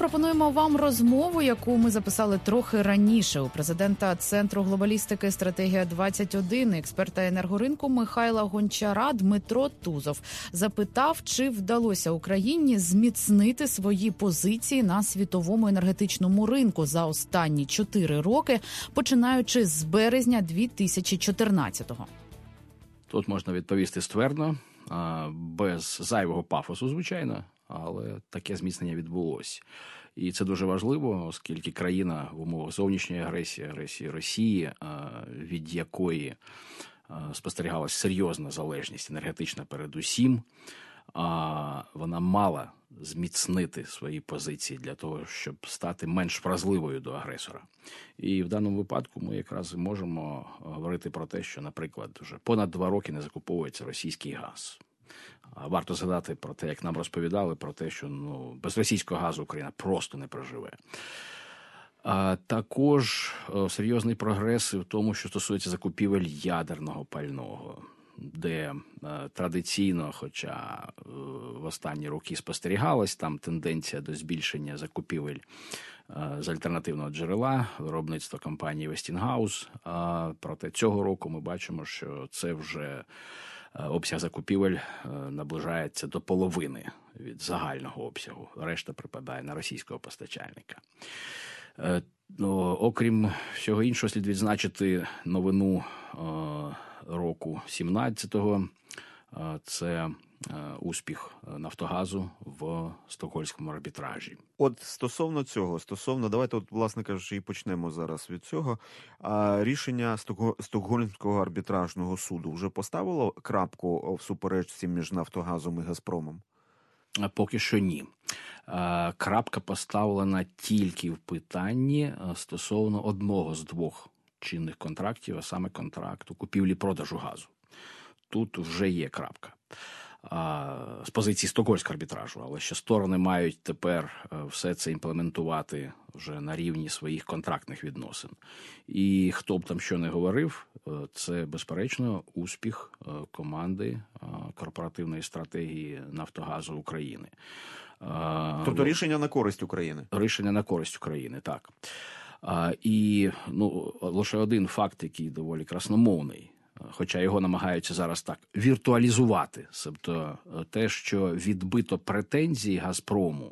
пропонуємо вам розмову, яку ми записали трохи раніше. У президента Центру глобалістики «Стратегія-21», експерта енергоринку Михайла Гончара Дмитро Тузов запитав, чи вдалося Україні зміцнити свої позиції на світовому енергетичному ринку за останні 4 роки, починаючи з березня 2014-го. Тут можна відповісти ствердно, без зайвого пафосу, звичайно, але таке зміцнення відбулося. І це дуже важливо, оскільки країна в умовах зовнішньої агресії Росії, від якої спостерігалась серйозна залежність енергетична передусім, вона мала зміцнити свої позиції для того, щоб стати менш вразливою до агресора. І в даному випадку ми якраз можемо говорити про те, що, наприклад, вже понад 2 роки не закуповується російський газ. Варто згадати про те, як нам розповідали, про те, що без російського газу Україна просто не проживе. Також серйозний прогрес в тому, що стосується закупівель ядерного пального, де традиційно, хоча в останні роки спостерігалась там тенденція до збільшення закупівель з альтернативного джерела, виробництва компанії Westinghouse. Проте цього року ми бачимо, що це вже обсяг закупівель наближається до половини від загального обсягу. Решта припадає на російського постачальника. Окрім всього іншого, слід відзначити новину року 17-го. Це успіх «Нафтогазу» в стокгольмському арбітражі. От стосовно, давайте, власне кажучи, і почнемо зараз від цього. Рішення Стокгольмського арбітражного суду вже поставило крапку в суперечці між «Нафтогазом» і «Газпромом»? Поки що ні. Крапка поставлена тільки в питанні стосовно одного з 2 чинних контрактів, а саме контракту купівлі-продажу газу. Тут вже є крапка з позиції Стокгольмського арбітражу, але ще сторони мають тепер все це імплементувати вже на рівні своїх контрактних відносин. І хто б там що не говорив, це, безперечно, успіх команди корпоративної стратегії «Нафтогазу» України. Тобто рішення на користь України? Рішення на користь України, так. І лише один факт, який доволі красномовний, хоча його намагаються зараз так віртуалізувати, тобто те, що відбито претензії «Газпрому»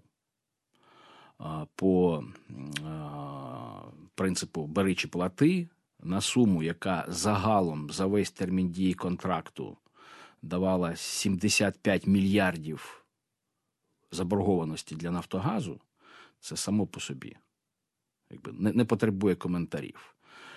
по принципу «бери чи плати» на суму, яка загалом за весь термін дії контракту давала 75 мільярдів заборгованості для «Нафтогазу», це само по собі не потребує коментарів.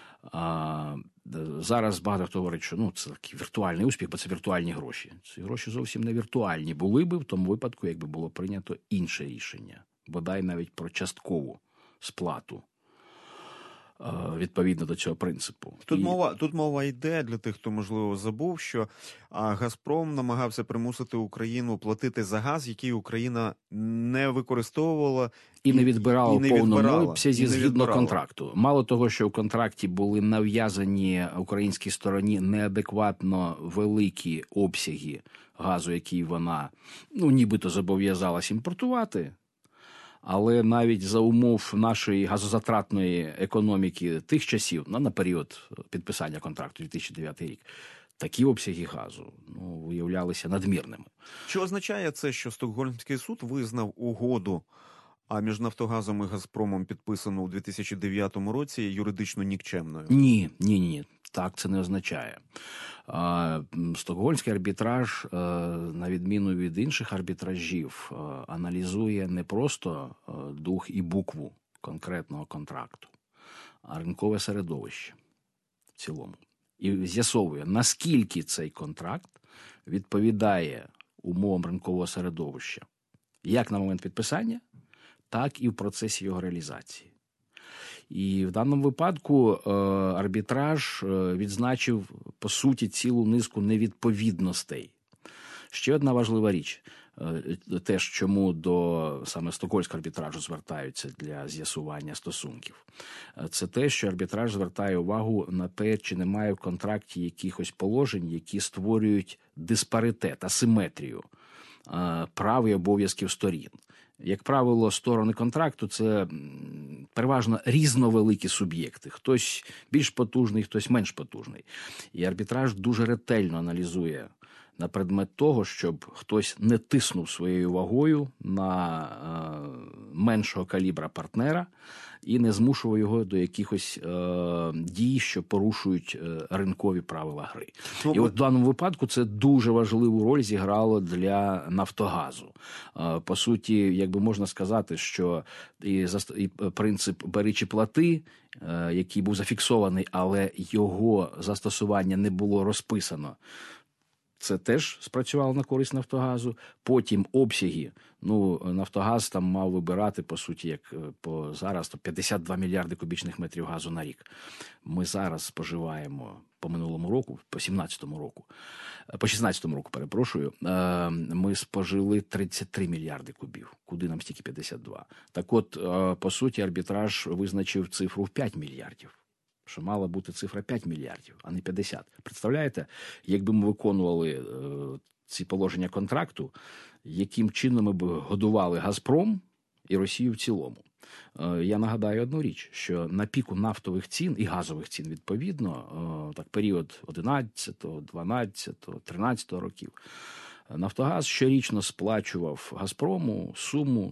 Зараз багато хто говорить, що це такий віртуальний успіх, бо це віртуальні гроші. Ці гроші зовсім не віртуальні були би в тому випадку, якби було прийнято інше рішення, бодай навіть про часткову сплату відповідно до цього принципу. Тут мова йде, для тих, хто, можливо, забув, що «Газпром» намагався примусити Україну платити за газ, який Україна не використовувала і не відбирала в повному обсязі згідно контракту. Мало того, що в контракті були нав'язані українській стороні неадекватно великі обсяги газу, який вона нібито зобов'язалась імпортувати, але навіть за умов нашої газозатратної економіки тих часів, на період підписання контракту 2009 рік, такі обсяги газу виявлялися надмірними. Чи означає це, що Стокгольмський суд визнав угоду між «Нафтогазом» і «Газпромом», підписану у 2009 році, юридично нікчемною? Ні. Так це не означає. Стокгольмський арбітраж, на відміну від інших арбітражів, аналізує не просто дух і букву конкретного контракту, а ринкове середовище в цілому. І з'ясовує, наскільки цей контракт відповідає умовам ринкового середовища, як на момент підписання, так і в процесі його реалізації. І в даному випадку арбітраж відзначив, по суті, цілу низку невідповідностей. Ще одна важлива річ, теж чому до саме Стокгольмського арбітражу звертаються для з'ясування стосунків, це те, що арбітраж звертає увагу на те, чи немає в контракті якихось положень, які створюють диспаритет, асиметрію прав і обов'язків сторін. Як правило, сторони контракту – це переважно різновеликі суб'єкти. Хтось більш потужний, хтось менш потужний. І арбітраж дуже ретельно аналізує на предмет того, щоб хтось не тиснув своєю вагою на меншого калібра партнера і не змушував його до якихось дій, що порушують ринкові правила гри. І от в даному випадку це дуже важливу роль зіграло для «Нафтогазу». По суті, якби можна сказати, що і принцип «бери чи плати», який був зафіксований, але його застосування не було розписано, це теж спрацювало на користь «Нафтогазу». Потім обсяги. «Нафтогаз» там мав вибирати, по суті, як по зараз, то 52 мільярди кубічних метрів газу на рік. Ми зараз споживаємо по минулому року, по 16-му року, перепрошую, ми спожили 33 мільярди кубів. Куди нам стільки 52? Так от, по суті, арбітраж визначив цифру в 5 мільярдів. Що мала бути цифра 5 мільярдів, а не 50. Представляєте, якби ми виконували ці положення контракту, яким чином ми б годували «Газпром» і Росію в цілому? Я нагадаю одну річ, що на піку нафтових цін і газових цін, відповідно, так період 11, 12, 13 років, «Нафтогаз» щорічно сплачував «Газпрому» суму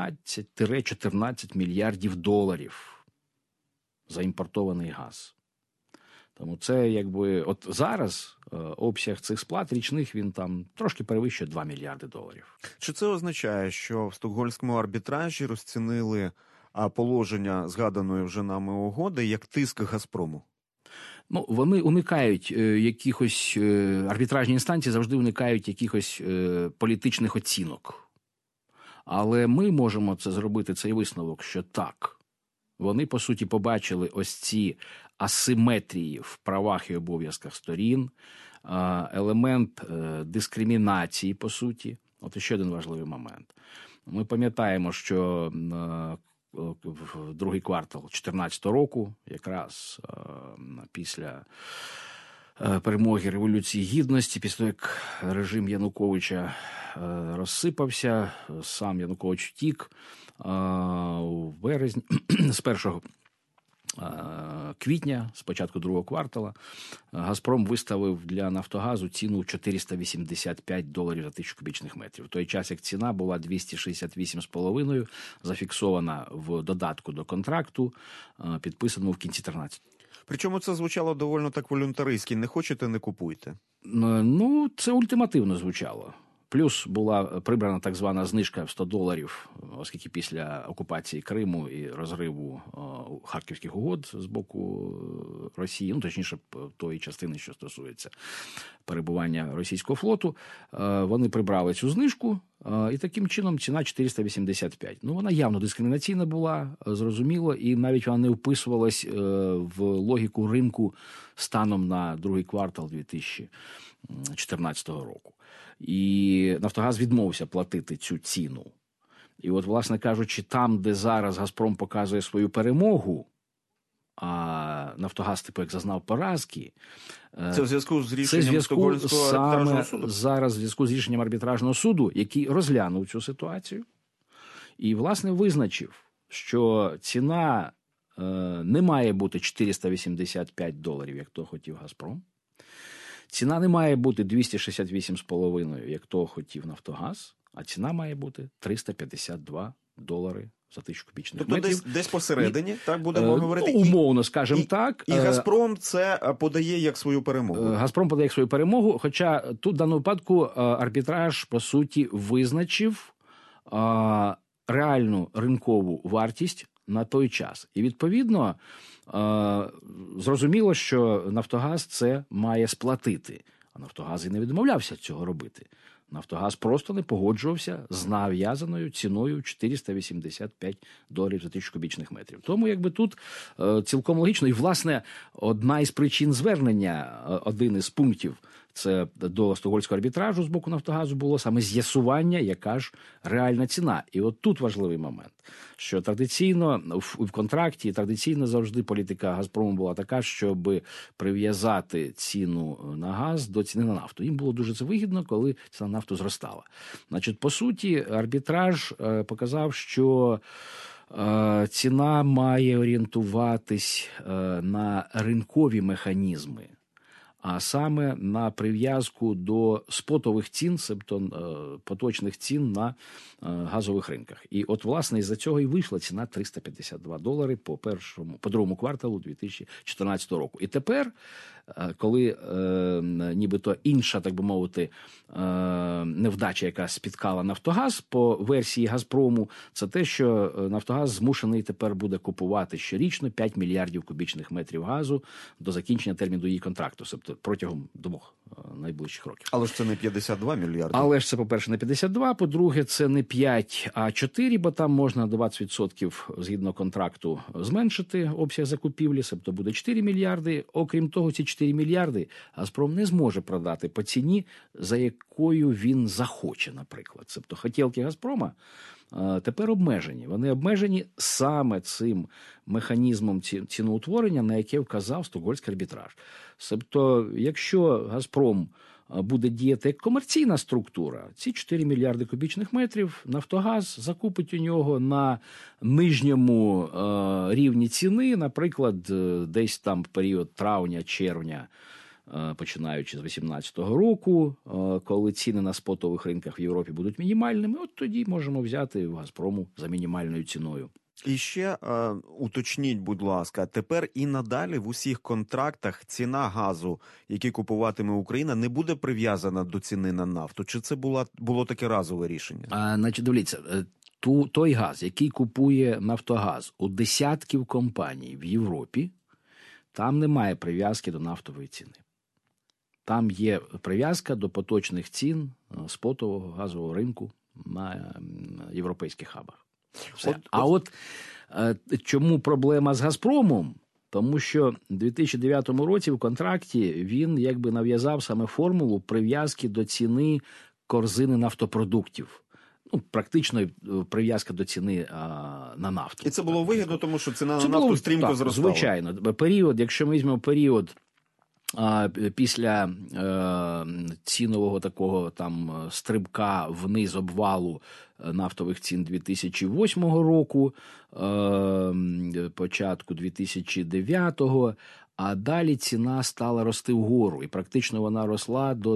12-14 мільярдів доларів за імпортований газ. Тому це якби от зараз обсяг цих сплат річних, він там трошки перевищує 2 мільярди доларів. Чи це означає, що в стокгольмському арбітражі розцінили положення згаданої вже нами угоди як тиск «Газпрому»? Вони уникають якихось, арбітражні інстанції завжди уникають якихось політичних оцінок. Але ми можемо це зробити, цей висновок, що так. Вони, по суті, побачили ось ці асиметрії в правах і обов'язках сторін, елемент дискримінації, по суті. От ще один важливий момент. Ми пам'ятаємо, що в другий квартал 2014 року, якраз після перемоги Революції Гідності, після того, як режим Януковича розсипався, сам Янукович втік, у березні, з 1 квітня, з початку другого квартала, «Газпром» виставив для «Нафтогазу» ціну 485 доларів за 1000 кубічних метрів. В той час, як ціна була 268,5, зафіксована в додатку до контракту, підписаному в кінці 13. Причому це звучало доволі так волюнтаристськи. Не хочете – не купуйте. Це ультимативно звучало. Плюс була прибрана так звана знижка в 100 доларів, оскільки після окупації Криму і розриву Харківських угод з боку Росії, точніше, тої частини, що стосується перебування російського флоту, вони прибрали цю знижку, і таким чином ціна 485. Вона явно дискримінаційна була, зрозуміло, і навіть вона не вписувалась в логіку ринку станом на другий квартал 2014 року. І «Нафтогаз» відмовився платити цю ціну. І от, власне кажучи, там, де зараз «Газпром» показує свою перемогу, а «Нафтогаз», як зазнав поразки, це в зв'язку з рішенням Стокгольмського арбітражного суду? Зараз в зв'язку з рішенням арбітражного суду, який розглянув цю ситуацію і, власне, визначив, що ціна не має бути 485 доларів, як то хотів «Газпром». Ціна не має бути 268,5, як того хотів «Нафтогаз», а ціна має бути 352 долари за 1000 кубічних метрів. Тобто десь посередині, так будемо говорити? Умовно, скажімо так. І «Газпром» це подає як свою перемогу? «Газпром» подає як свою перемогу, хоча тут в даному випадку арбітраж, по суті, визначив реальну ринкову вартість на той час. І, відповідно, зрозуміло, що «Нафтогаз» це має сплатити. А «Нафтогаз» і не відмовлявся цього робити. «Нафтогаз» просто не погоджувався з нав'язаною ціною 485 доларів за 1000 кубічних метрів. Тому якби тут цілком логічно. І, власне, одна із причин звернення, один із пунктів це до Стокгольмського арбітражу з боку Нафтогазу було саме з'ясування, яка ж реальна ціна. І от тут важливий момент, що традиційно в контракті, традиційно завжди політика Газпрому була така, щоб прив'язати ціну на газ до ціни на нафту. Їм було дуже це вигідно, коли ціна на нафту зростала. Значить, по суті, арбітраж показав, що ціна має орієнтуватись на ринкові механізми, а саме на прив'язку до спотових цін, тобто поточних цін на газових ринках. І от, власне, із-за цього і вийшла ціна $352 по другому кварталу 2014 року. І тепер, коли нібито інша, так би мовити, невдача, яка спіткала Нафтогаз по версії Газпрому, це те, що Нафтогаз змушений тепер буде купувати щорічно 5 мільярдів кубічних метрів газу до закінчення терміну її контракту, тобто протягом 2 найближчих років. Але ж це не 52 мільярди. Але ж це, по-перше, не 52, по-друге, це не 5, а 4, бо там можна 20% згідно контракту зменшити обсяг закупівлі, тобто буде 4 мільярди. Окрім того, ці 4 мільярди Газпром не зможе продати по ціні, за якою він захоче, наприклад. Тобто хотілки Газпрома тепер обмежені. Вони обмежені саме цим механізмом ціноутворення, на яке вказав Стокгольмський арбітраж. Тобто, якщо Газпром буде діяти як комерційна структура, ці 4 мільярди кубічних метрів Нафтогаз закупить у нього на нижньому рівні ціни, наприклад, десь там в період травня-червня, починаючи з 2018 року, коли ціни на спотових ринках в Європі будуть мінімальними, от тоді можемо взяти в Газпрому за мінімальною ціною. І ще уточніть, будь ласка, тепер і надалі в усіх контрактах ціна газу, який купуватиме Україна, не буде прив'язана до ціни на нафту? Чи це було таке разове рішення? Значить, дивіться, той газ, який купує Нафтогаз у десятків компаній в Європі, там немає прив'язки до нафтової ціни. Там є прив'язка до поточних цін спотового газового ринку на європейських хабах. Чому проблема з Газпромом? Тому що в 2009 році в контракті він якби нав'язав саме формулу прив'язки до ціни корзини нафтопродуктів. Практично прив'язка до ціни на нафту. І це було вигідно, тому що ціна на нафту стрімко зростала. Звичайно. Якщо ми візьмемо період після цінового такого там стрибка вниз обвалу нафтових цін 2008 року, початку 2009-го, а далі ціна стала рости вгору. І практично вона росла до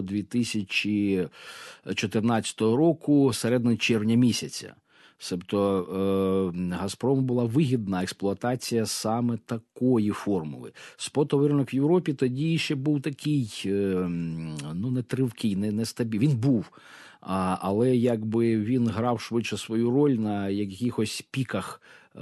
2014 року, середини червня місяця. Тобто Газпрому була вигідна експлуатація саме такої формули. Спотовий ринок в Європі тоді ще був такий, не тривкий, не стабільний. Він був, але якби він грав швидше свою роль на якихось піках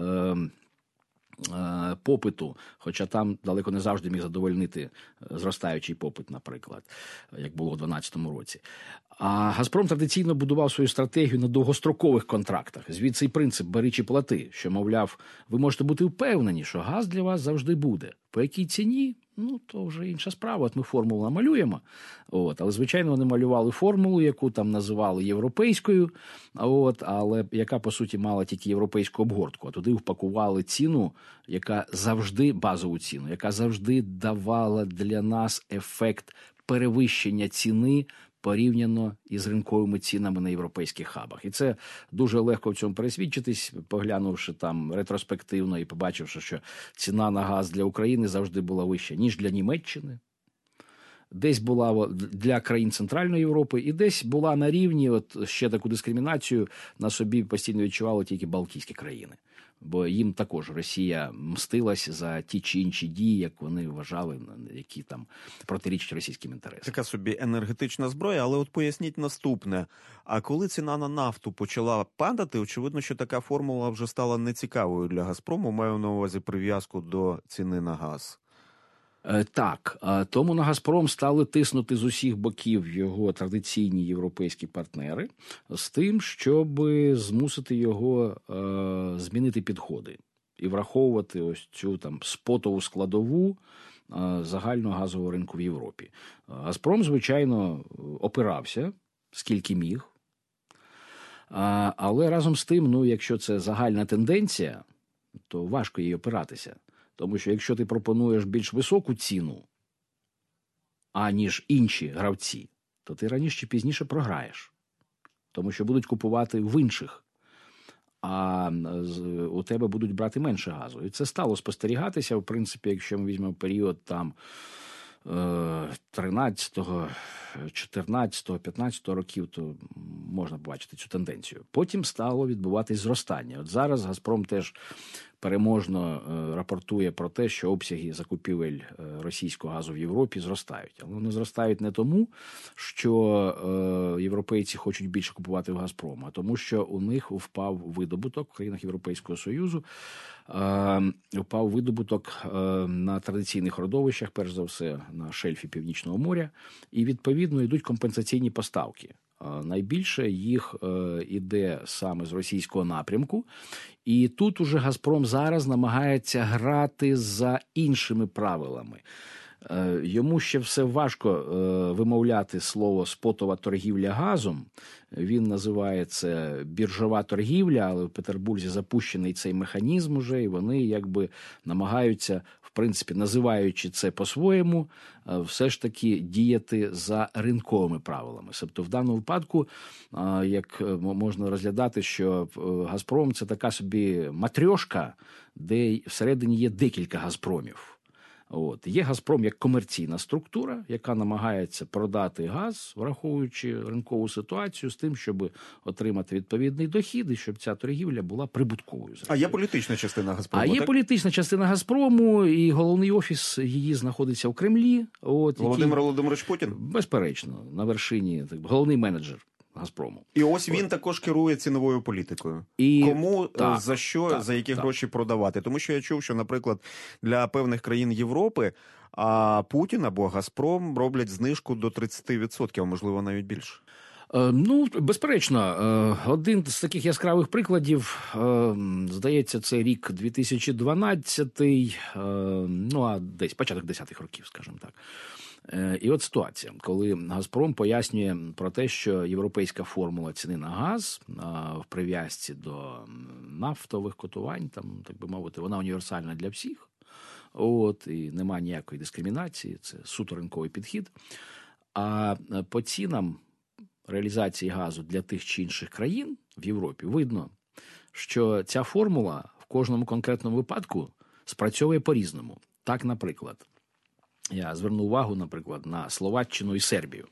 попиту, хоча там далеко не завжди міг задовольнити зростаючий попит, наприклад, як було у 2012 році. А Газпром традиційно будував свою стратегію на довгострокових контрактах. Звідси й принцип «бери чи плати», що, мовляв, ви можете бути впевнені, що газ для вас завжди буде. По якій ціні? То вже інша справа. От ми формулу намалюємо. Але, звичайно, вони малювали формулу, яку там називали європейською, але яка, по суті, мала тільки європейську обгортку. А туди впакували ціну, яка завжди, базову ціну, яка завжди давала для нас ефект перевищення ціни порівняно із ринковими цінами на європейських хабах. І це дуже легко в цьому пересвідчитись, поглянувши там ретроспективно і побачивши, що ціна на газ для України завжди була вища, ніж для Німеччини. Десь була для країн Центральної Європи і десь була на рівні, ще таку дискримінацію на собі постійно відчували тільки Балтійські країни. Бо їм також Росія мстилась за ті чи інші дії, як вони вважали, які там протирічать російським інтересам. Така собі енергетична зброя, але от поясніть наступне. А коли ціна на нафту почала падати, очевидно, що така формула вже стала нецікавою для Газпрому, маю на увазі прив'язку до ціни на газ. Так, тому на Газпром стали тиснути з усіх боків його традиційні європейські партнери з тим, щоб змусити його змінити підходи і враховувати ось цю там спотову складову загального газового ринку в Європі. «Газпром», звичайно, опирався, скільки міг. Але разом з тим, якщо це загальна тенденція, то важко їй опиратися. Тому що якщо ти пропонуєш більш високу ціну, аніж інші гравці, то ти раніше чи пізніше програєш. Тому що будуть купувати в інших, а у тебе будуть брати менше газу. І це стало спостерігатися, в принципі, якщо ми візьмемо період 13-го, 14-го, 15-го років, то можна побачити цю тенденцію. Потім стало відбуватись зростання. От зараз «Газпром» теж переможно рапортує про те, що обсяги закупівель російського газу в Європі зростають. Але вони зростають не тому, що європейці хочуть більше купувати в «Газпрому», а тому, що у них впав видобуток в країнах Європейського Союзу, впав видобуток на традиційних родовищах, перш за все на шельфі Північного моря, і відповідно йдуть компенсаційні поставки. Найбільше їх іде саме з російського напрямку, і тут уже «Газпром» зараз намагається грати за іншими правилами. Йому ще все важко вимовляти слово «спотова торгівля газом». Він називає це біржова торгівля, але в Петербурзі запущений цей механізм уже, і вони якби намагаються, в принципі, називаючи це по-своєму, все ж таки діяти за ринковими правилами. Тобто в даному випадку, як можна розглядати, що «Газпром» – це така собі матрьошка, де всередині є декілька «Газпромів». Є «Газпром» як комерційна структура, яка намагається продати газ, враховуючи ринкову ситуацію, з тим, щоб отримати відповідний дохід, і щоб ця торгівля була прибутковою. А є політична частина «Газпрому», є політична частина «Газпрому», і головний офіс її знаходиться у Кремлі. Володимир Володимирович Путін? Безперечно, на вершині, головний менеджер «Газпрому». І ось він також керує ціновою політикою. Кому, за що, за які гроші продавати? Тому що я чув, що, наприклад, для певних країн Європи Путін або «Газпром» роблять знижку до 30%, а можливо навіть більше. Безперечно, один з таких яскравих прикладів, здається, це рік 2012, десь початок 10-х років, скажімо так. І от ситуація, коли «Газпром» пояснює про те, що європейська формула ціни на газ в прив'язці до нафтових котувань, так би мовити, вона універсальна для всіх, і немає ніякої дискримінації, це суто ринковий підхід. А по цінам реалізації газу для тих чи інших країн в Європі видно, що ця формула в кожному конкретному випадку спрацьовує по-різному. Так, наприклад, я зверну увагу, наприклад, на Словаччину і Сербію.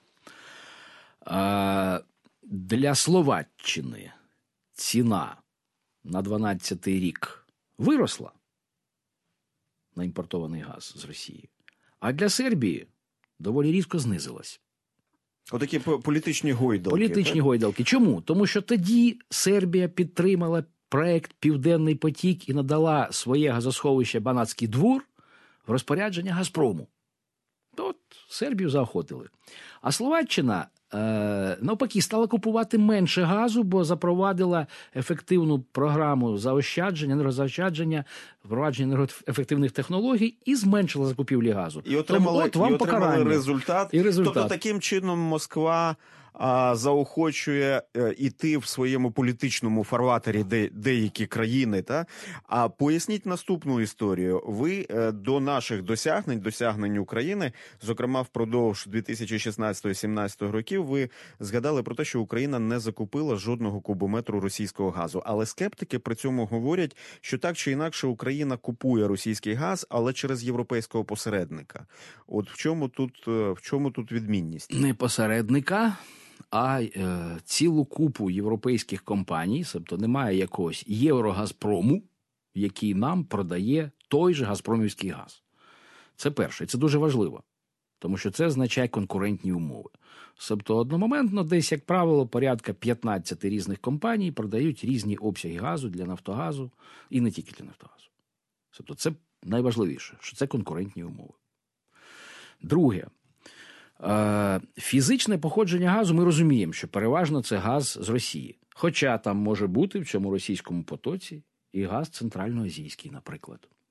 Для Словаччини ціна на 12-й рік виросла на імпортований газ з Росії, а для Сербії доволі різко знизилась. Отакі політичні гойдалки. Політичні гойдалки. Чому? Тому що тоді Сербія підтримала проект «Південний потік» і надала своє газосховище Банатський двор в розпорядження «Газпрому». От Сербію заохотили. А Словаччина, навпаки, стала купувати менше газу, бо запровадила ефективну програму заощадження, енергозаощадження, впровадження енергоефективних технологій і зменшила закупівлі газу. І отримали результат. Тобто таким чином Москва заохочує іти в своєму політичному фарватері деякі країни. А поясніть наступну історію. Ви до наших досягнень України, зокрема впродовж 2016-2017 років, ви згадали про те, що Україна не закупила жодного кубометру російського газу. Але скептики при цьому говорять, що так чи інакше Україна купує російський газ, але через європейського посередника. От в чому тут відмінність? Не посередника, а цілу купу європейських компаній, тобто немає якогось Єврогазпрому, який нам продає той же газпромівський газ. Це перше, і це дуже важливо, тому що це означає конкурентні умови. Тобто одномоментно десь, як правило, порядка 15 різних компаній продають різні обсяги газу для Нафтогазу і не тільки для Нафтогазу. Тобто це найважливіше, що це конкурентні умови. Друге. Фізичне походження газу ми розуміємо, що переважно це газ з Росії. Хоча там може бути в цьому російському потоці і газ центральноазійський, наприклад.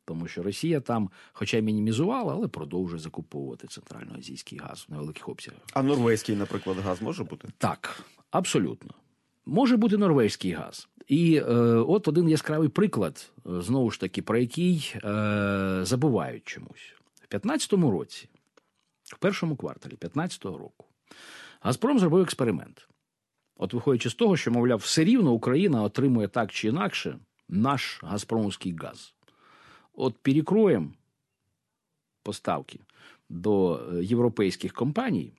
Тому що Росія там, хоча й мінімізувала, але продовжує закуповувати центральноазійський газ в невеликих обсягах. А норвезький, наприклад, газ може бути? Так, абсолютно. Може бути норвезький газ. І от один яскравий приклад, знову ж таки, про який забувають чомусь. В 2015 році, в першому кварталі 2015 року, «Газпром» зробив експеримент. От виходячи з того, що, мовляв, все рівно Україна отримує так чи інакше наш газпромовський газ. От перекроємо поставки до європейських компаній,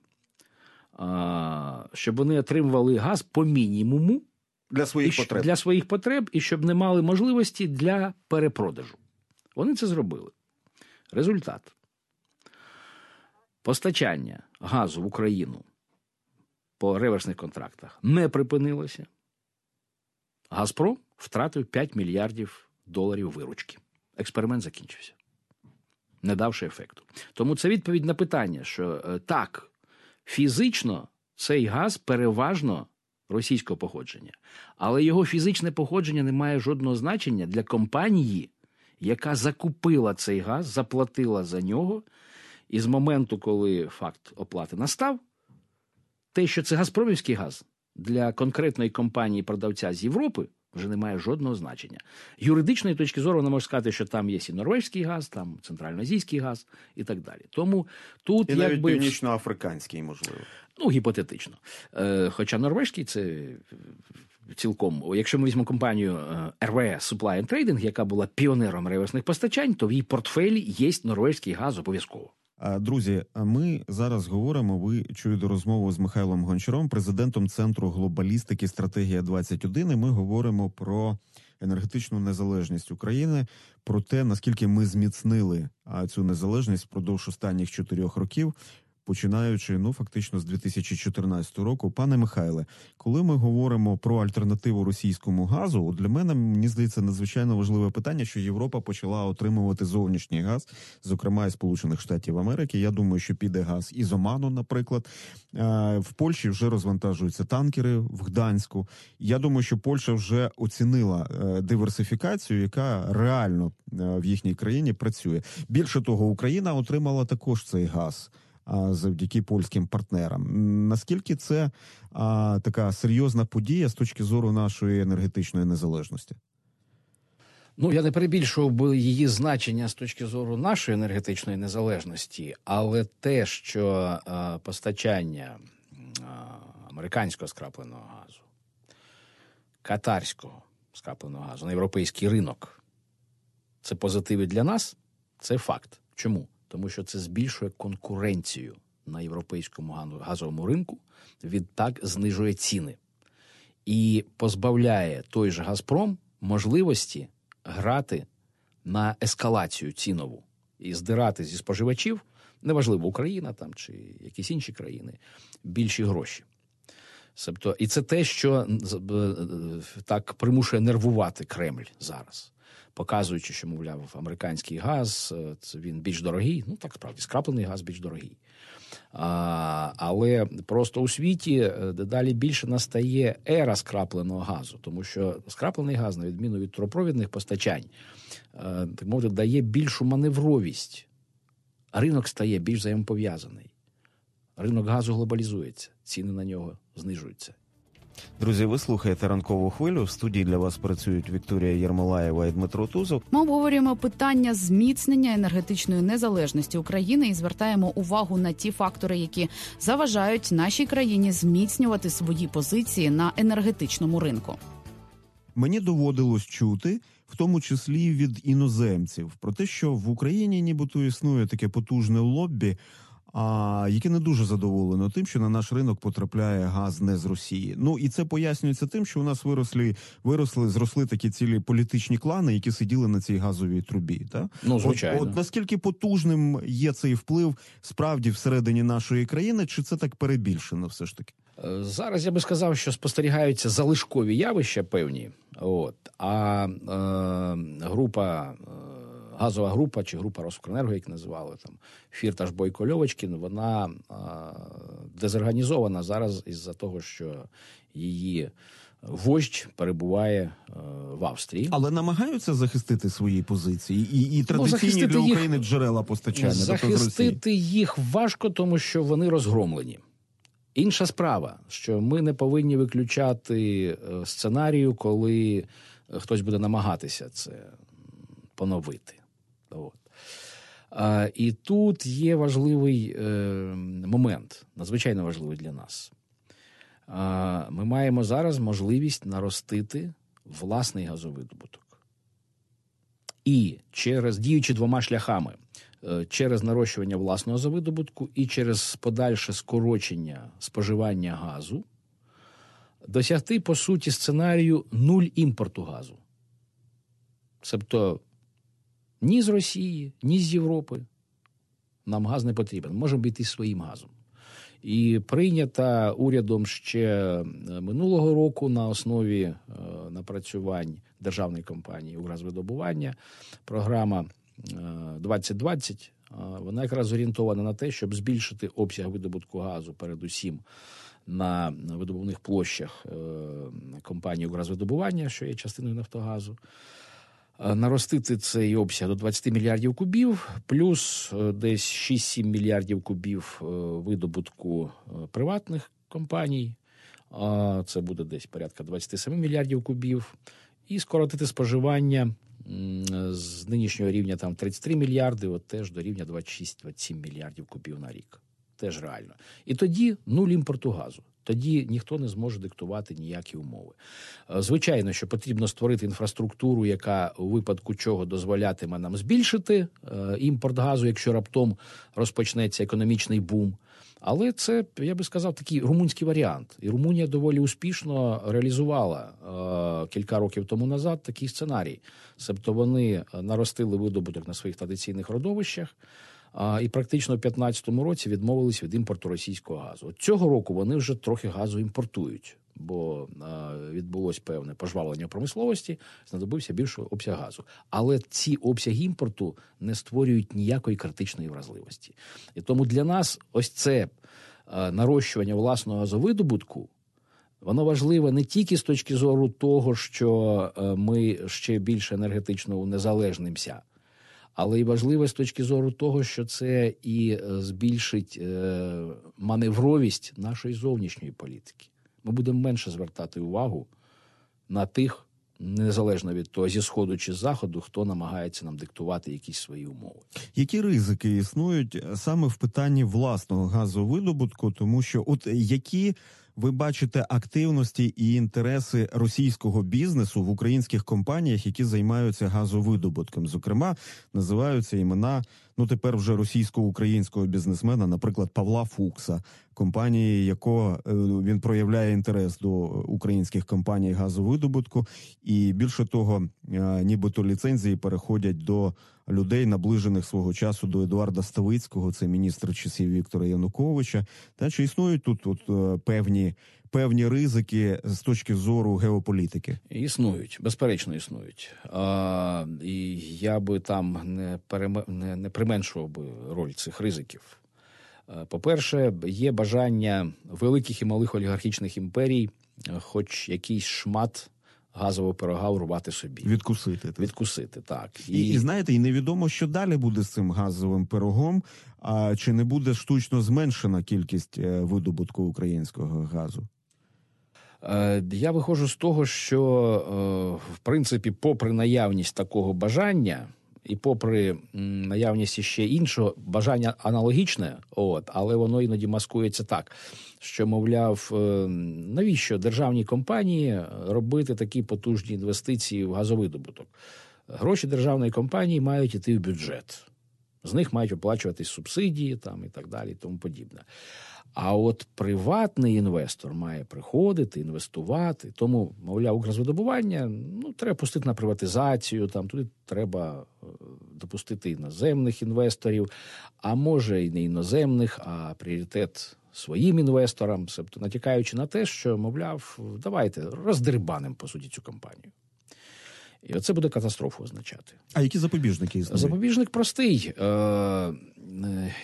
щоб вони отримували газ по мінімуму для своїх потреб і щоб не мали можливості для перепродажу. Вони це зробили. Результат. Постачання газу в Україну по реверсних контрактах не припинилося. «Газпром» втратив $5 мільярдів виручки. Експеримент закінчився, не давши ефекту. Тому це відповідь на питання, що так, фізично цей газ переважно російського походження, але його фізичне походження не має жодного значення для компанії, яка закупила цей газ, заплатила за нього, і з моменту, коли факт оплати настав, те, що це газпромівський газ, для конкретної компанії-продавця з Європи вже не має жодного значення. Юридичної точки зору вона може сказати, що там є і норвезький газ, там центральноазійський газ і так далі. Тому тут і навіть північноафриканський, можливо. Ну, гіпотетично. Хоча норвезький – це цілком. Якщо ми візьмемо компанію RWE Supply and Trading, яка була піонером реверсних постачань, то в її портфелі є норвезький газ обов'язково. Друзі, ми зараз говоримо, ви чуєте розмову з Михайлом Гончаром, президентом Центру глобалістики «Стратегія-21», і ми говоримо про енергетичну незалежність України, про те, наскільки ми зміцнили цю незалежність впродовж останніх 4 років, починаючи, фактично з 2014 року. Пане Михайле, коли ми говоримо про альтернативу російському газу, для мене, мені здається, надзвичайно важливе питання, що Європа почала отримувати зовнішній газ, зокрема із Сполучених Штатів Америки. Я думаю, що піде газ із Оману, наприклад. В Польщі вже розвантажуються танкери в Гданську. Я думаю, що Польща вже оцінила диверсифікацію, яка реально в їхній країні працює. Більше того, Україна отримала також цей газ завдяки польським партнерам. Наскільки це така серйозна подія з точки зору нашої енергетичної незалежності? Я не перебільшував би її значення з точки зору нашої енергетичної незалежності, але те, що постачання американського скрапленого газу, катарського скрапленого газу на європейський ринок – це позитиви для нас, це факт. Чому? Тому що це збільшує конкуренцію на європейському газовому ринку, відтак знижує ціни. І позбавляє той же «Газпром» можливості грати на ескалацію цінову і здирати зі споживачів, неважливо, Україна там чи якісь інші країни, більші гроші. Тобто, і це те, що так примушує нервувати Кремль зараз. Показуючи, що, мовляв, американський газ, він більш дорогий. Так, справді, скраплений газ більш дорогий. Але просто у світі дедалі більше настає ера скрапленого газу, тому що скраплений газ, на відміну від трубопровідних постачань, так мовити, дає більшу маневровість. Ринок стає більш взаємопов'язаний. Ринок газу глобалізується, ціни на нього знижуються. Друзі, ви слухаєте «Ранкову хвилю». В студії для вас працюють Вікторія Єрмолаєва і Дмитро Тузов. Ми обговорюємо питання зміцнення енергетичної незалежності України і звертаємо увагу на ті фактори, які заважають нашій країні зміцнювати свої позиції на енергетичному ринку. Мені доводилось чути, в тому числі від іноземців, про те, що в Україні нібито існує таке потужне лоббі, яке не дуже задоволено тим, що на наш ринок потрапляє газ не з Росії. І це пояснюється тим, що у нас зросли такі цілі політичні клани, які сиділи на цій газовій трубі. Так? Звичайно. От наскільки потужним є цей вплив справді всередині нашої країни, чи це так перебільшено все ж таки? Зараз я би сказав, що спостерігаються залишкові явища певні, газова група чи група Росукренерго, як називали, там Фірташ, Бойко, Льовочкін, вона дезорганізована зараз із-за того, що її вождь перебуває в Австрії. Але намагаються захистити свої позиції і традиційні для України джерела постачання. Захистити їх важко, тому що вони розгромлені. Інша справа, що ми не повинні виключати сценарію, коли хтось буде намагатися це поновити. От. І тут є важливий момент, надзвичайно важливий для нас. Ми маємо зараз можливість наростити власний газовидобуток. І діючи двома шляхами, через нарощування власного газовидобутку і через подальше скорочення споживання газу, досягти, по суті, сценарію нуль імпорту газу. Тобто ні з Росії, ні з Європи нам газ не потрібен. Можемо бійти своїм газом. І прийнята урядом ще минулого року на основі напрацювань державної компанії «Укргазвидобування» програма 2020, вона якраз орієнтована на те, щоб збільшити обсяг видобутку газу, передусім на видобувних площах компанії «Укргазвидобування», що є частиною «Нафтогазу», наростити цей обсяг до 20 мільярдів кубів, плюс десь 6-7 мільярдів кубів видобутку приватних компаній, це буде десь порядка 27 мільярдів кубів, і скоротити споживання з нинішнього рівня там 33 мільярди, от теж до рівня 26-27 мільярдів кубів на рік. Теж реально. І тоді нуль імпорту газу. Тоді ніхто не зможе диктувати ніякі умови. Звичайно, що потрібно створити інфраструктуру, яка у випадку чого дозволятиме нам збільшити імпорт газу, якщо раптом розпочнеться економічний бум. Але це, я би сказав, такий румунський варіант. І Румунія доволі успішно реалізувала кілька років тому назад такий сценарій. Тобто вони наростили видобуток на своїх традиційних родовищах, і практично в 2015 році відмовились від імпорту російського газу. От цього року вони вже трохи газу імпортують, бо відбулось певне пожвавлення промисловості, знадобився більший обсяг газу. Але ці обсяги імпорту не створюють ніякої критичної вразливості. І тому для нас ось це нарощування власного газовидобутку, воно важливе не тільки з точки зору того, що ми ще більше енергетично унезалежнимося, але й важливе з точки зору того, що це і збільшить маневровість нашої зовнішньої політики. Ми будемо менше звертати увагу на тих, незалежно від того, зі Сходу чи з Заходу, хто намагається нам диктувати якісь свої умови. Які ризики існують саме в питанні власного газовидобутку, тому що от які ви бачите активності і інтереси російського бізнесу в українських компаніях, які займаються газовидобутком? Зокрема, називаються імена, тепер вже російсько-українського бізнесмена, наприклад, Павла Фукса, компанії, якого він проявляє інтерес до українських компаній газовидобутку. І більше того, нібито ліцензії переходять до людей, наближених свого часу до Едуарда Ставицького, це міністр часів Віктора Януковича. Та чи існують тут певні ризики з точки зору геополітики? Існують, безперечно існують. І я би там не применшував би роль цих ризиків. По-перше, є бажання великих і малих олігархічних імперій хоч якийсь шмат газового пирога урвати собі. Відкусити, так. І знаєте, і невідомо, що далі буде з цим газовим пирогом, а чи не буде штучно зменшена кількість видобутку українського газу? Я виходжу з того, що, в принципі, попри наявність такого бажання, і попри наявність ще іншого, бажання аналогічне, але воно іноді маскується так, що, мовляв, навіщо державній компанії робити такі потужні інвестиції в газовидобуток? Гроші державної компанії мають йти в бюджет. З них мають оплачуватись субсидії і так далі, і тому подібне. А от приватний інвестор має приходити, інвестувати. Тому, мовляв, Укргазвидобування, треба пустити на приватизацію, туди треба допустити іноземних інвесторів, а може і не іноземних, а пріоритет своїм інвесторам, тобто натякаючи на те, що, мовляв, давайте роздерибанимо, по суті, цю компанію. І оце буде катастрофу означати. А які запобіжники існують? Запобіжник простий.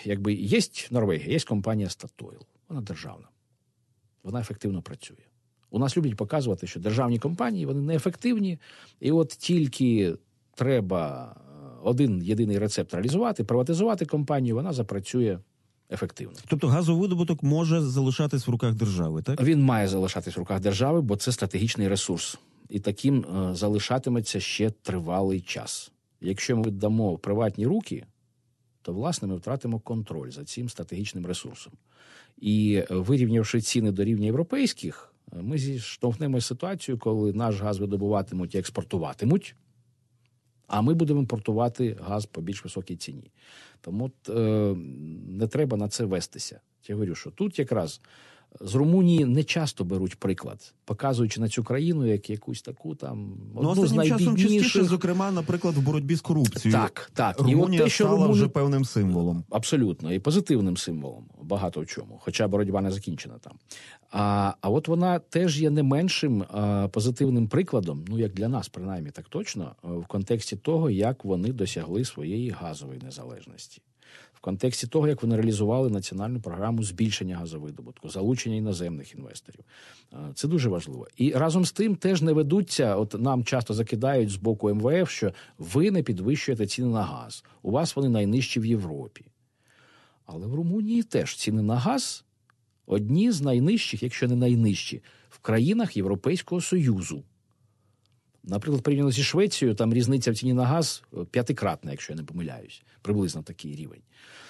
Є Норвегія, є компанія Statoil. Вона державна. Вона ефективно працює. У нас люблять показувати, що державні компанії, вони неефективні, і от тільки треба один єдиний рецепт реалізувати, приватизувати компанію, вона запрацює ефективно. Тобто газовидобуток може залишатись в руках держави, так? Він має залишатись в руках держави, бо це стратегічний ресурс. І таким залишатиметься ще тривалий час. Якщо ми віддамо в приватні руки, то, власне, ми втратимо контроль за цим стратегічним ресурсом. І вирівнявши ціни до рівня європейських, ми зіштовхнемо ситуацію, коли наш газ видобуватимуть і експортуватимуть, а ми будемо імпортувати газ по більш високій ціні. Тому не треба на це вестися. Я говорю, що тут якраз з Румунії не часто беруть приклад, показуючи на цю країну як якусь таку там одну з найбідніших. Часом частіше, зокрема, наприклад, в боротьбі з корупцією. Так. Румунія стала вже певним символом. Абсолютно. І позитивним символом. Багато в чому. Хоча боротьба не закінчена там. А от вона теж є не меншим позитивним прикладом, ну, як для нас, принаймні, так точно, в контексті того, як вони досягли своєї газової незалежності. В контексті того, як вони реалізували національну програму збільшення газовидобутку, залучення іноземних інвесторів. Це дуже важливо. І разом з тим теж не ведуться, от нам часто закидають з боку МВФ, що ви не підвищуєте ціни на газ. У вас вони найнижчі в Європі. Але в Румунії теж ціни на газ одні з найнижчих, якщо не найнижчі, в країнах Європейського Союзу. Наприклад, порівняно зі Швецією, там різниця в ціні на газ 5-кратна, якщо я не помиляюсь. Приблизно такий рівень.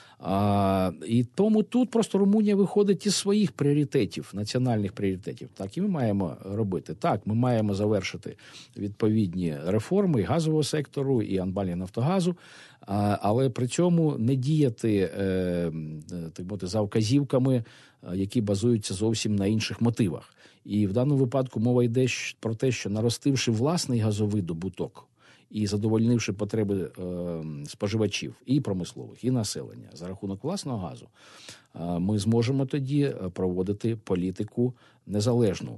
І тому тут просто Румунія виходить із своїх пріоритетів, національних пріоритетів. Так, і ми маємо робити. Так, ми маємо завершити відповідні реформи і газового сектору, і анбандлінг Нафтогазу, але при цьому не діяти, так мовити, за вказівками, які базуються зовсім на інших мотивах. І в даному випадку мова йде про те, що наростивши власний газовидобуток і задовольнивши потреби споживачів і промислових, і населення за рахунок власного газу, ми зможемо тоді проводити політику незалежну,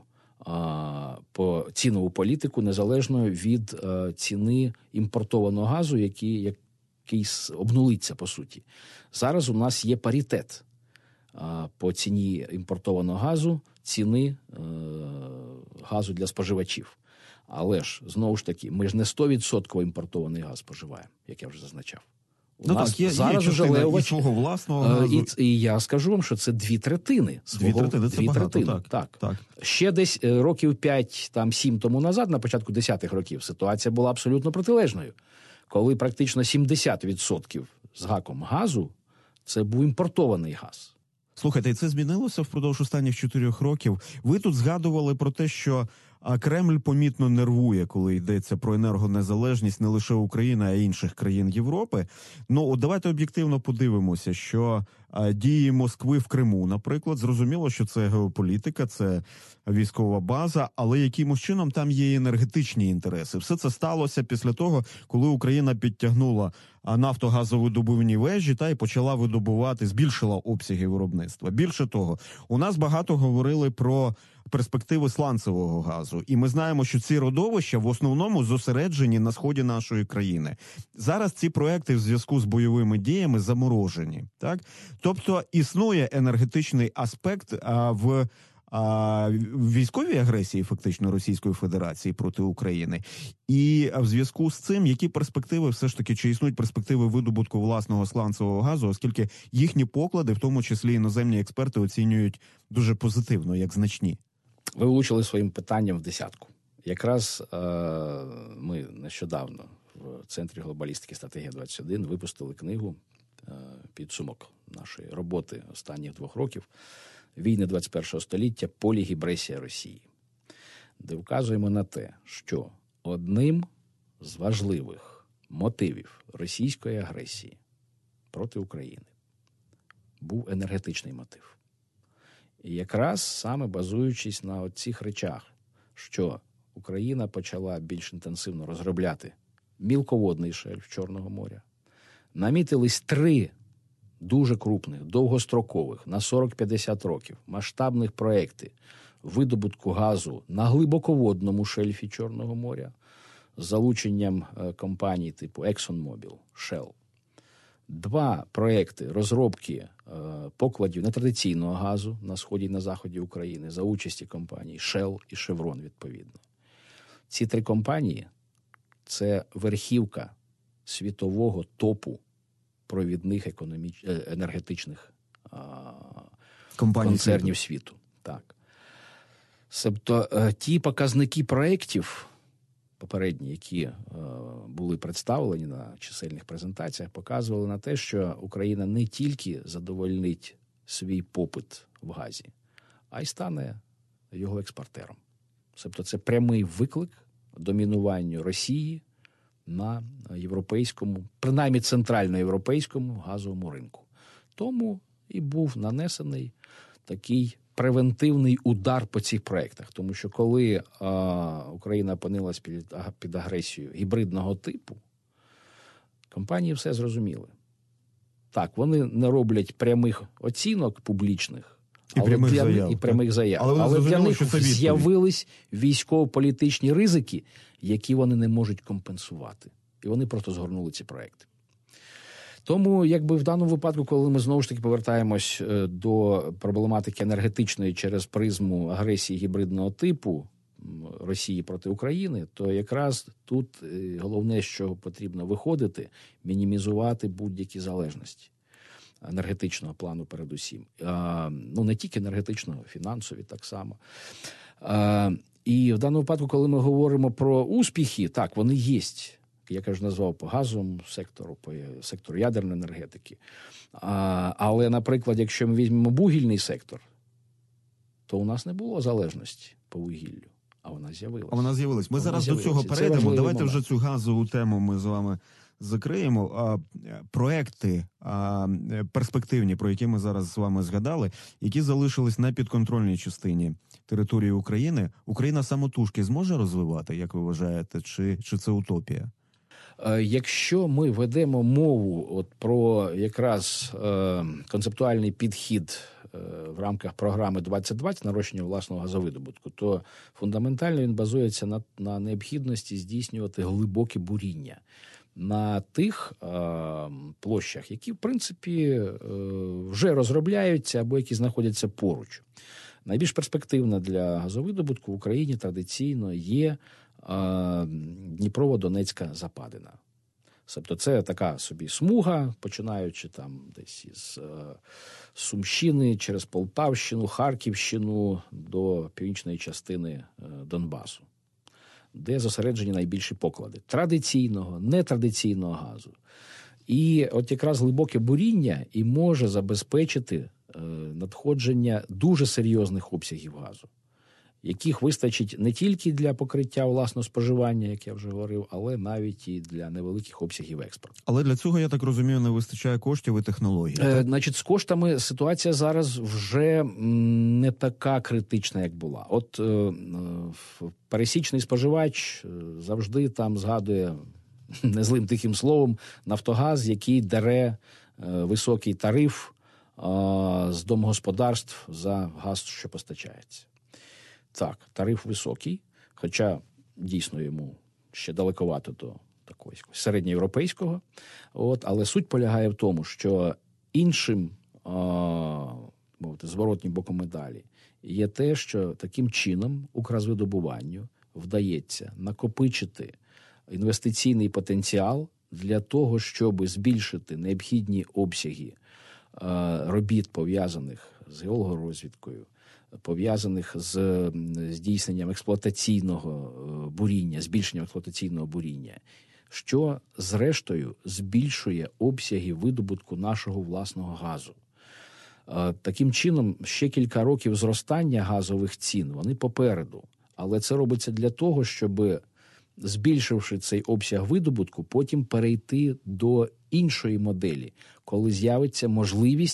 цінову політику незалежно від ціни імпортованого газу, який обнулиться, по суті. Зараз у нас є паритет по ціні імпортованого газу, ціни газу для споживачів. Але ж, знову ж таки, ми ж не 100% імпортований газ споживаємо, як я вже зазначав. У нас так, є зараз вже і свого власного газу. І я скажу вам, що це 2/3. Дві третини, це багато, так. Ще десь років 5-7 тому назад, на початку 10-х років, ситуація була абсолютно протилежною. Коли практично 70% з гаком газу – це був імпортований газ. Слухайте, і це змінилося впродовж останніх 4 років. Ви тут згадували про те, що Кремль помітно нервує, коли йдеться про енергонезалежність не лише України, а й інших країн Європи. Ну, от давайте об'єктивно подивимося, що дії Москви в Криму, наприклад, зрозуміло, що це геополітика, це військова база, але якимось чином там є енергетичні інтереси. Все це сталося після того, коли Україна підтягнула нафтогазовидобувні вежі і почала видобувати, збільшила обсяги виробництва. Більше того, у нас багато говорили про перспективи сланцевого газу. І ми знаємо, що ці родовища в основному зосереджені на сході нашої країни. Зараз ці проекти в зв'язку з бойовими діями заморожені. Так? Тобто існує енергетичний аспект в військовій агресії фактично Російської Федерації проти України. І в зв'язку з цим, які перспективи все ж таки, чи існують перспективи видобутку власного сланцевого газу, оскільки їхні поклади, в тому числі іноземні експерти, оцінюють дуже позитивно, як значні. Ви влучили своїм питанням в десятку. Якраз ми нещодавно в Центрі глобалістики «Стратегія 21» випустили книгу «Підсумок нашої роботи останніх 2 років. Війни 21-го століття. Полігібресія Росії», де вказуємо на те, що одним з важливих мотивів російської агресії проти України був енергетичний мотив. І якраз саме базуючись на цих речах, що Україна почала більш інтенсивно розробляти мілководний шельф Чорного моря, намітились 3 дуже крупних, довгострокових, на 40-50 років, масштабних проєкти видобутку газу на глибоководному шельфі Чорного моря з залученням компаній типу ExxonMobil, Shell. 2 проекти розробки покладів нетрадиційного газу на сході і на заході України за участі компаній Shell і Chevron, відповідно. Ці 3 компанії – це верхівка світового топу провідних енергетичних концернів світу. Так. Тобто ті показники проєктів попередні, які були представлені на чисельних презентаціях, показували на те, що Україна не тільки задовольнить свій попит в газі, а й стане його експортером. Тобто це прямий виклик домінуванню Росії на європейському, принаймні центральноєвропейському газовому ринку. Тому і був нанесений такий превентивний удар по цих проєктах. Тому що коли Україна опинилась під агресією гібридного типу, компанії все зрозуміли. Так, вони не роблять прямих оцінок публічних, і прямих заяв. Але для них з'явились військово-політичні ризики, які вони не можуть компенсувати. І вони просто згорнули ці проекти. Тому, якби в даному випадку, коли ми знову ж таки повертаємось до проблематики енергетичної через призму агресії гібридного типу Росії проти України, то якраз тут головне, що потрібно виходити, мінімізувати будь-які залежності енергетичного плану передусім. Ну, не тільки енергетичного, фінансові так само. І в даному випадку, коли ми говоримо про успіхи, так, вони є. Я кажу, назвав по газовому сектору, по сектору ядерної енергетики. Але, наприклад, якщо ми візьмемо вугільний сектор, то у нас не було залежності по вугіллю, а вона з'явилась. Ми зараз до цього перейдемо. Давайте вже цю газову тему ми з вами закриємо. Проекти перспективні, про які ми зараз з вами згадали, які залишились на підконтрольній частині території України, Україна самотужки зможе розвивати, як ви вважаєте, чи це утопія? Якщо ми ведемо мову про якраз концептуальний підхід в рамках програми 2020 нарощення власного газовидобутку, то фундаментально він базується на необхідності здійснювати глибоке буріння на тих площах, які, в принципі, вже розробляються або які знаходяться поруч. Найбільш перспективна для газовидобутку в Україні традиційно є Дніпрово-Донецька западина. Тобто це така собі смуга, починаючи там десь із Сумщини, через Полтавщину, Харківщину до північної частини Донбасу, де зосереджені найбільші поклади традиційного, нетрадиційного газу. І от якраз глибоке буріння і може забезпечити надходження дуже серйозних обсягів газу, яких вистачить не тільки для покриття власного споживання, як я вже говорив, але навіть і для невеликих обсягів експорту. Але для цього, я так розумію, не вистачає коштів і технологій. Значить, з коштами ситуація зараз вже не така критична, як була. От пересічний споживач завжди там згадує незлим тихим словом Нафтогаз, який дере високий тариф з домогосподарств за газ, що постачається. Так, тариф високий, хоча дійсно йому ще далековато до такого середньоєвропейського. Але суть полягає в тому, що іншим зворотнім боком медалі є те, що таким чином Укргазвидобуванню вдається накопичити інвестиційний потенціал для того, щоб збільшити необхідні обсяги робіт, пов'язаних з геологорозвідкою, пов'язаних з здійсненням експлуатаційного буріння, збільшенням експлуатаційного буріння, що, зрештою, збільшує обсяги видобутку нашого власного газу. Таким чином, ще кілька років зростання газових цін, вони попереду. Але це робиться для того, щоб, збільшивши цей обсяг видобутку, потім перейти до іншої моделі, коли з'явиться можливість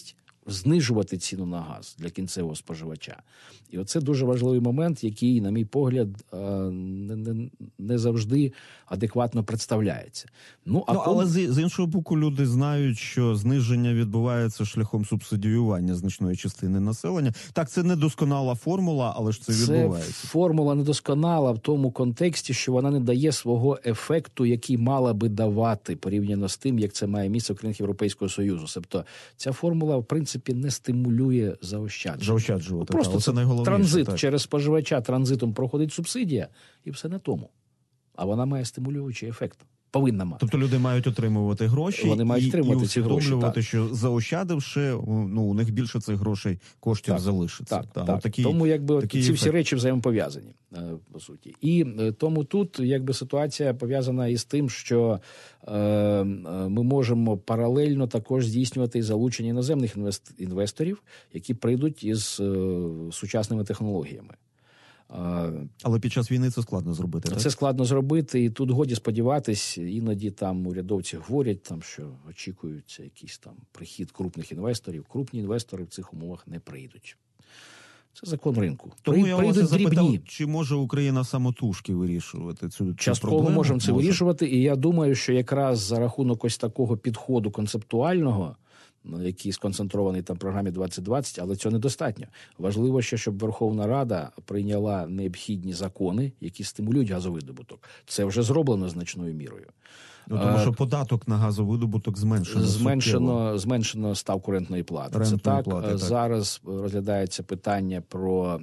знижувати ціну на газ для кінцевого споживача. І оце дуже важливий момент, який, на мій погляд, не завжди адекватно представляється. Але з іншого боку, люди знають, що зниження відбувається шляхом субсидіювання значної частини населення. Так, це недосконала формула, але ж це відбувається. Це формула недосконала в тому контексті, що вона не дає свого ефекту, який мала би давати порівняно з тим, як це має місце в країнах Європейського Союзу. Тобто ця формула, в принципі, не стимулює заощаджувати. Просто це найголовніше. Транзит через споживача, транзитом проходить субсидія, і все на тому. А вона має стимулюючий ефект. Повинна мати. Тобто люди мають отримувати гроші, вони мають отримувати ці гроші, усвідомлювати, що заощадивши, у них більше цих грошей, коштів залишиться. Так. Тому ці всі речі взаємопов'язані, по суті. І тому тут ситуація пов'язана із тим, що ми можемо паралельно також здійснювати залучення іноземних інвесторів, які прийдуть із сучасними технологіями. Але під час війни це складно зробити, так? Це складно зробити, і тут годі сподіватись, іноді там урядовці говорять, що очікується якийсь там прихід крупних інвесторів. Крупні інвестори в цих умовах не прийдуть. Це закон ринку. Тому я вас запитав, чи може Україна самотужки вирішувати цю проблему? Частково можемо це вирішувати, і я думаю, що якраз за рахунок ось такого підходу концептуального, який сконцентрований там в програмі 2020, але цього недостатньо. Важливо ще, щоб Верховна Рада прийняла необхідні закони, які стимулюють газовидобуток. Це вже зроблено значною мірою. Тому що податок на газовидобуток зменшено ставку рентної плати. Це так. Зараз розглядається питання про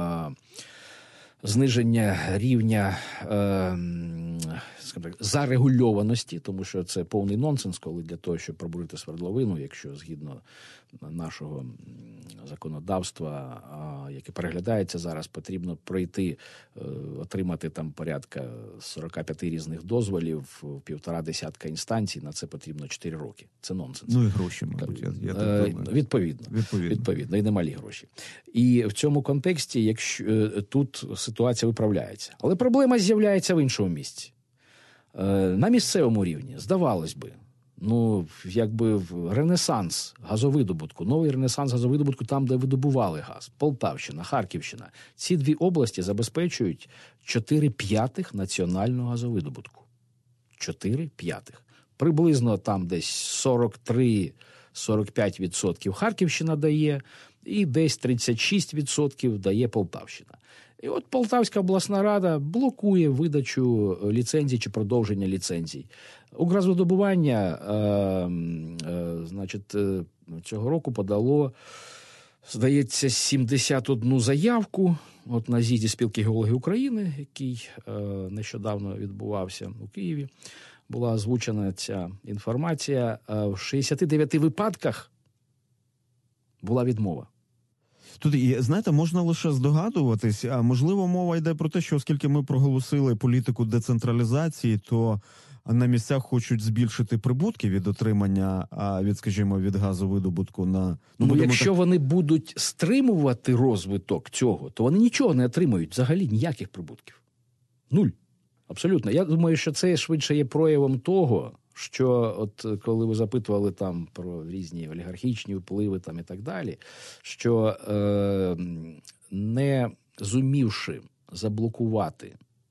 зниження рівня зарегульованості, тому що це повний нонсенс, коли для того, щоб пробурити свердловину, якщо згідно нашого законодавства, яке переглядається зараз, потрібно пройти, отримати там порядка 45 різних дозволів, 1,5 десятка інстанцій, на це потрібно 4 роки. Це нонсенс. І гроші, мабуть, я так думаю. Відповідно, і немалі гроші. І в цьому контексті, якщо тут ситуація виправляється. Але проблема з'являється в іншому місці. На місцевому рівні, здавалось би, ренесанс газовидобутку, новий ренесанс газовидобутку там, де видобували газ. Полтавщина, Харківщина. Ці дві області забезпечують 4/5 національного газовидобутку. 4/5. Приблизно там десь 43-45% Харківщина дає, і десь 36% дає Полтавщина. І от Полтавська обласна рада блокує видачу ліцензій чи продовження ліцензій. Укргазвидобування, цього року подало, здається, 71 заявку на з'їзді Спілки геологів України, який нещодавно відбувався у Києві. Була озвучена ця інформація. В 69 випадках була відмова. Тут, знаєте, можна лише здогадуватись, а можливо мова йде про те, що оскільки ми проголосили політику децентралізації, то на місцях хочуть збільшити прибутки від отримання, від газовидобутку на... Якщо вони будуть стримувати розвиток цього, то вони нічого не отримують, взагалі ніяких прибутків. Нуль. Абсолютно. Я думаю, що це швидше є проявом того, що коли ви запитували там про різні олігархічні впливи там і так далі, що не зумівши заблокувати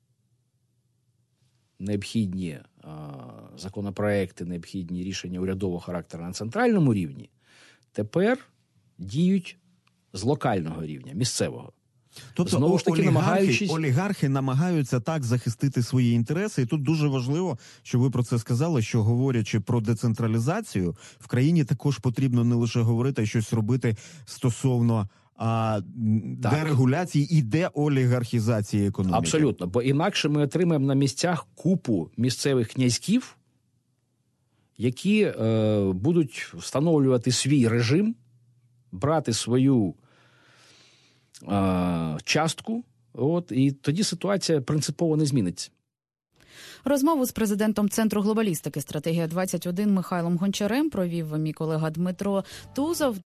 необхідні законопроекти, необхідні рішення урядового характеру на центральному рівні, тепер діють з локального рівня, місцевого. Тобто знову ж таки олігархи намагаються так захистити свої інтереси. І тут дуже важливо, що ви про це сказали, що говорячи про децентралізацію, в країні також потрібно не лише говорити, а щось робити стосовно дерегуляції і деолігархізації економіки. Абсолютно, бо інакше ми отримаємо на місцях купу місцевих князьків, які будуть встановлювати свій режим, брати свою частку, і тоді ситуація принципово не зміниться. Розмову з президентом Центру глобалістики «Стратегія 21» Михайлом Гончарем провів мій колега Дмитро Тузов.